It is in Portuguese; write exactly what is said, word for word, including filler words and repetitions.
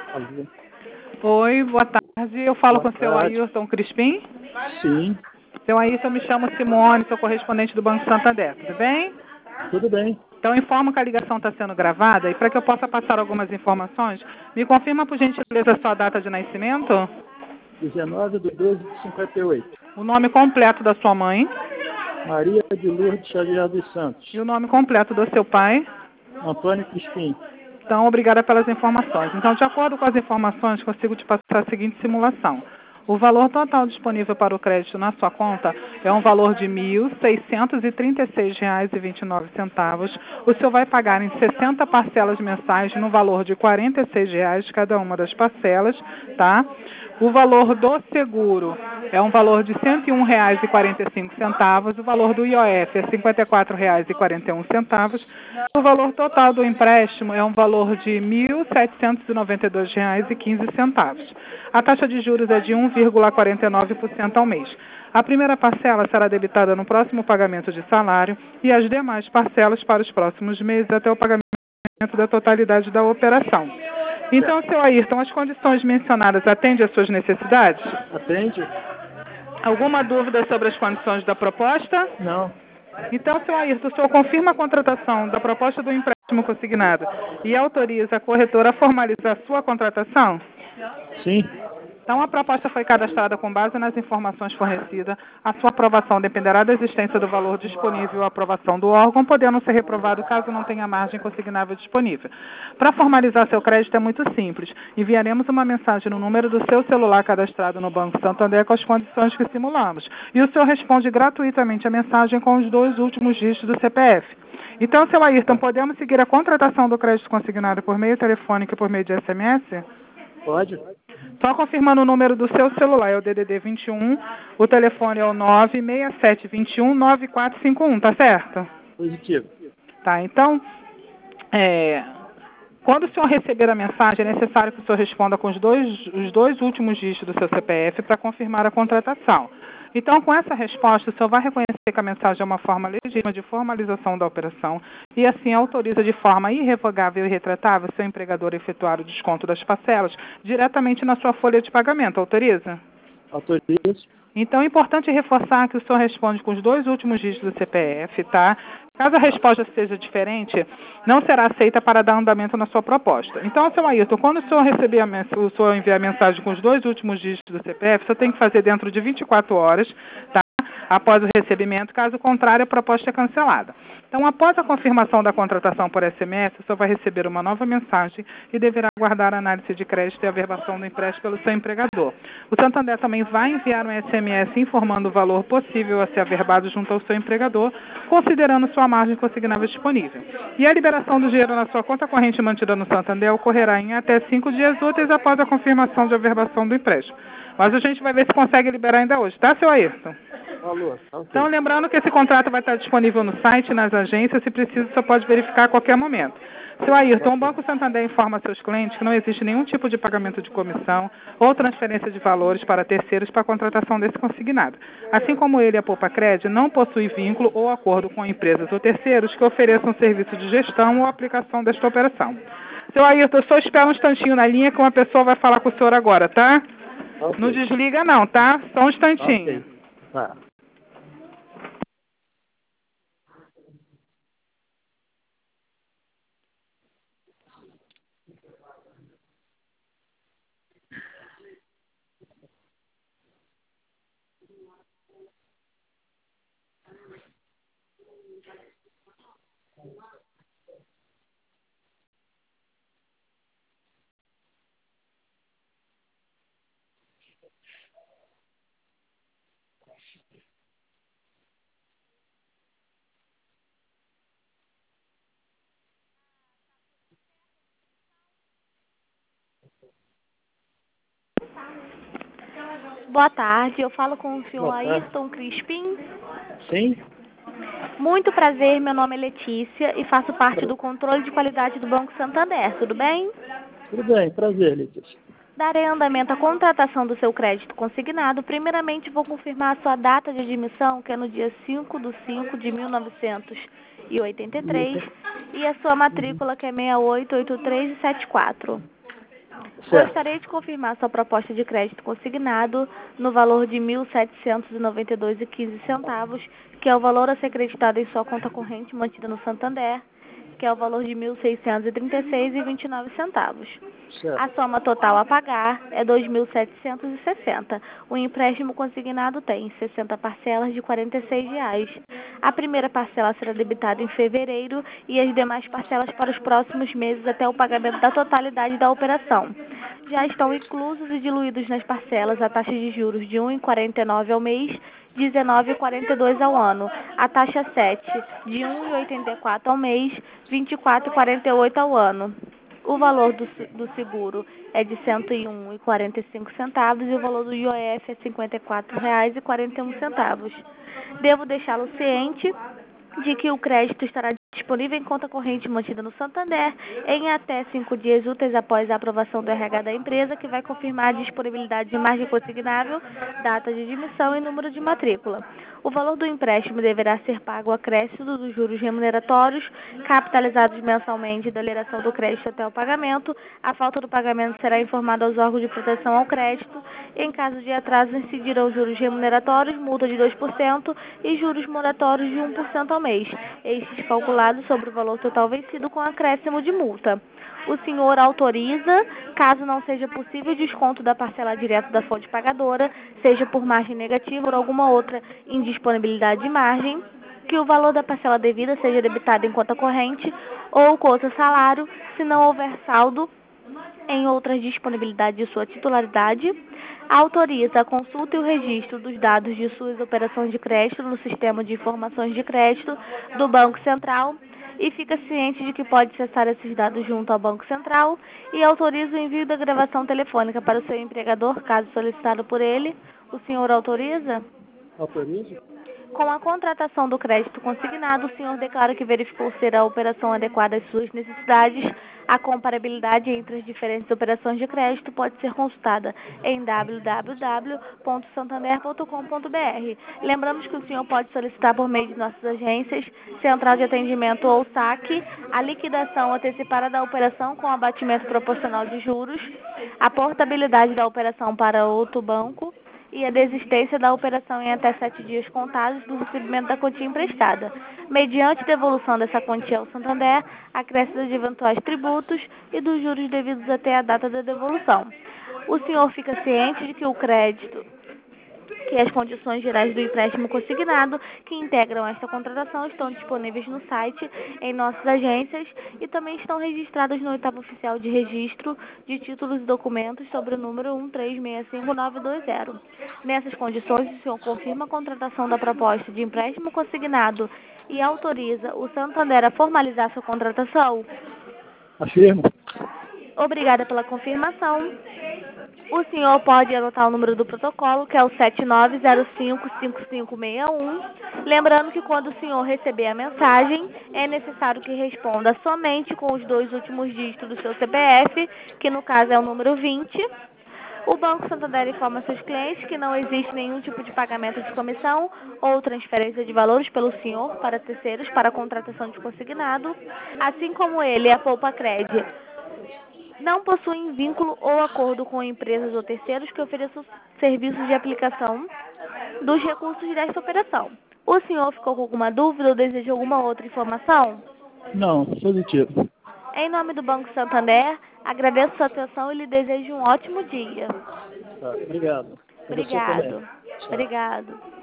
Alô. Oi, boa tarde. Eu falo Boa com o seu tarde. Ayrton Crispim. Sim, Seu Ayrton, eu me chamo Simone, sou correspondente do Banco Santander. Tudo bem? tudo bem. Então, informo que a ligação está sendo gravada e para que eu possa passar algumas informações, me confirma, por gentileza, a sua data de nascimento, dezenove de doze de cinquenta e oito. o nome completo da sua mãe Maria de Lourdes Xavier dos Santos. e o nome completo do seu pai. Antônio Crispim. Então, obrigada pelas informações. Então, de acordo com as informações, consigo te passar a seguinte simulação. O valor total disponível para o crédito na sua conta é um valor de mil seiscentos e trinta e seis reais e vinte e nove centavos. O senhor vai pagar em sessenta parcelas mensais no valor de quarenta e seis reais cada uma das parcelas, tá? O valor do seguro é um valor de cento e um reais e quarenta e cinco centavos. O valor do I O F é cinquenta e quatro reais e quarenta e um centavos. O valor total do empréstimo é um valor de mil setecentos e noventa e dois reais e quinze centavos. A taxa de juros é de um vírgula quarenta e nove por cento ao mês. A primeira parcela será debitada no próximo pagamento de salário e as demais parcelas para os próximos meses até o pagamento da totalidade da operação. Então, seu Ayrton, as condições mencionadas atendem às suas necessidades? Atende? Alguma dúvida sobre as condições da proposta? Não. Então, seu Ayrton, o senhor confirma a contratação da proposta do empréstimo consignado e autoriza a corretora a formalizar a sua contratação? Sim. Então, a proposta foi cadastrada com base nas informações fornecidas. A sua aprovação dependerá da existência do valor disponível à aprovação do órgão, podendo ser reprovado caso não tenha margem consignável disponível. Para formalizar seu crédito é muito simples. Enviaremos uma mensagem no número do seu celular cadastrado no Banco Santander com as condições que simulamos. E o senhor responde gratuitamente a mensagem com os dois últimos dígitos do C P F. Então, seu Ayrton, podemos seguir a contratação do crédito consignado por meio telefônico e por meio de S M S? Pode? Só confirmando o número do seu celular, é o D D D vinte e um, o telefone é o nove seis sete dois um nove quatro cinco um, tá certo? Positivo. Tá, então, é, quando o senhor receber a mensagem, é necessário que o senhor responda com os dois, os dois últimos dígitos do seu C P F para confirmar a contratação. Então, com essa resposta, o senhor vai reconhecer que a mensagem é uma forma legítima de formalização da operação e, assim, autoriza de forma irrevogável e retratável o seu empregador a efetuar o desconto das parcelas diretamente na sua folha de pagamento. Autoriza? Autorizo. Então, é importante reforçar que o senhor responde com os dois últimos dígitos do C P F, tá? Caso a resposta seja diferente, não será aceita para dar andamento na sua proposta. Então, seu Ayrton, quando o senhor receber a mens- o senhor enviar a mensagem com os dois últimos dígitos do C P F, o senhor tem que fazer dentro de vinte e quatro horas, tá? Após o recebimento, caso contrário, a proposta é cancelada. Então, após a confirmação da contratação por S M S, o senhor vai receber uma nova mensagem e deverá aguardar a análise de crédito e a averbação do empréstimo pelo seu empregador. O Santander também vai enviar um S M S informando o valor possível a ser averbado junto ao seu empregador, considerando sua margem consignável disponível. E a liberação do dinheiro na sua conta corrente mantida no Santander ocorrerá em até cinco dias úteis após a confirmação de averbação do empréstimo. Mas a gente vai ver se consegue liberar ainda hoje, tá, seu Ayrton? Alô. Ok. Então, lembrando que esse contrato vai estar disponível no site, nas agências, se preciso, você pode verificar a qualquer momento. Seu Ayrton, o Banco Santander informa a seus clientes que não existe nenhum tipo de pagamento de comissão ou transferência de valores para terceiros para a contratação desse consignado. Assim como ele, a Poupa Cred, não possui vínculo ou acordo com empresas ou terceiros que ofereçam serviço de gestão ou aplicação desta operação. Seu Ayrton, eu só espero um instantinho na linha que uma pessoa vai falar com o senhor agora, tá? Ok. Não desliga não, tá? Só um instantinho. Ok. Tá. Boa tarde, eu falo com o senhor Boa tarde. Ayrton Crispim. Sim. Muito prazer, meu nome é Letícia e faço parte do controle de qualidade do Banco Santander, tudo bem? Tudo bem. Prazer, Letícia. Darei andamento à contratação do seu crédito consignado. Primeiramente, vou confirmar a sua data de admissão, que é no dia cinco de cinco de mil novecentos e oitenta e três, e a sua matrícula, que é seis oito oito três sete quatro. Certo. Gostaria de confirmar sua proposta de crédito consignado no valor de mil setecentos e noventa e dois reais e quinze centavos, que é o valor a ser creditado em sua conta corrente mantida no Santander, que é o valor de mil seiscentos e trinta e seis reais e vinte e nove centavos. Certo. A soma total a pagar é dois mil setecentos e sessenta. O empréstimo consignado tem sessenta parcelas de quarenta e seis reais. A primeira parcela será debitada em fevereiro e as demais parcelas para os próximos meses até o pagamento da totalidade da operação. Já estão inclusos e diluídos nas parcelas a taxa de juros de um vírgula quarenta e nove ao mês, dezenove vírgula quarenta e dois ao ano, a taxa sete de um vírgula oitenta e quatro ao mês, vinte e quatro vírgula quarenta e oito ao ano. O valor do, do seguro é de cento e um reais e quarenta e cinco centavos e o valor do I O F é cinquenta e quatro reais e quarenta e um centavos. Devo deixá-lo ciente de que o crédito estará disponível em conta corrente mantida no Santander em até cinco dias úteis após a aprovação do R H da empresa, que vai confirmar a disponibilidade de margem consignável, data de admissão e número de matrícula. O valor do empréstimo deverá ser pago acréscido dos juros remuneratórios, capitalizados mensalmente da liberação do crédito até o pagamento. A falta do pagamento será informada aos órgãos de proteção ao crédito. Em caso de atraso, incidirão juros remuneratórios, multa de dois por cento e juros moratórios de um por cento ao mês, estes calculados sobre o valor total vencido com acréscimo de multa. O senhor autoriza, caso não seja possível desconto da parcela direta da fonte pagadora, seja por margem negativa ou alguma outra indisponibilidade de margem, que o valor da parcela devida seja debitado em conta corrente ou conta salário, se não houver saldo em outras disponibilidades de sua titularidade. Autoriza a consulta e o registro dos dados de suas operações de crédito no sistema de informações de crédito do Banco Central e fica ciente de que pode acessar esses dados junto ao Banco Central, e autoriza o envio da gravação telefônica para o seu empregador, caso solicitado por ele. O senhor autoriza? Autorizo? Com a contratação do crédito consignado, o senhor declara que verificou ser a operação adequada às suas necessidades. A comparabilidade entre as diferentes operações de crédito pode ser consultada em w w w ponto santander ponto com ponto b r. Lembramos que o senhor pode solicitar por meio de nossas agências, Central de Atendimento ou saque, a liquidação antecipada da operação com abatimento proporcional de juros, a portabilidade da operação para outro banco e a desistência da operação em até sete dias contados do recebimento da quantia emprestada, mediante devolução dessa quantia ao Santander, acréscimo de eventuais tributos e dos juros devidos até a data da devolução. O senhor fica ciente de que o crédito, que as condições gerais do empréstimo consignado que integram esta contratação estão disponíveis no site, em nossas agências, e também estão registradas no oitavo oficial de registro de títulos e documentos sobre o número um três seis cinco nove dois zero. Nessas condições, o senhor confirma a contratação da proposta de empréstimo consignado e autoriza o Santander a formalizar sua contratação? Afirmo. Obrigada pela confirmação. O senhor pode anotar o número do protocolo, que é o sete nove zero cinco cinco cinco seis um. Lembrando que quando o senhor receber a mensagem, é necessário que responda somente com os dois últimos dígitos do seu C P F, que no caso é o número vinte. O Banco Santander informa seus clientes que não existe nenhum tipo de pagamento de comissão ou transferência de valores pelo senhor para terceiros para a contratação de consignado, assim como ele, a Poupa Cred, não possuem vínculo ou acordo com empresas ou terceiros que ofereçam serviços de aplicação dos recursos desta operação. O senhor ficou com alguma dúvida ou deseja alguma outra informação? Não, positivo. Em nome do Banco Santander, agradeço sua atenção e lhe desejo um ótimo dia. Tá, obrigado. Pra você também. Obrigado. Tchau. Obrigado.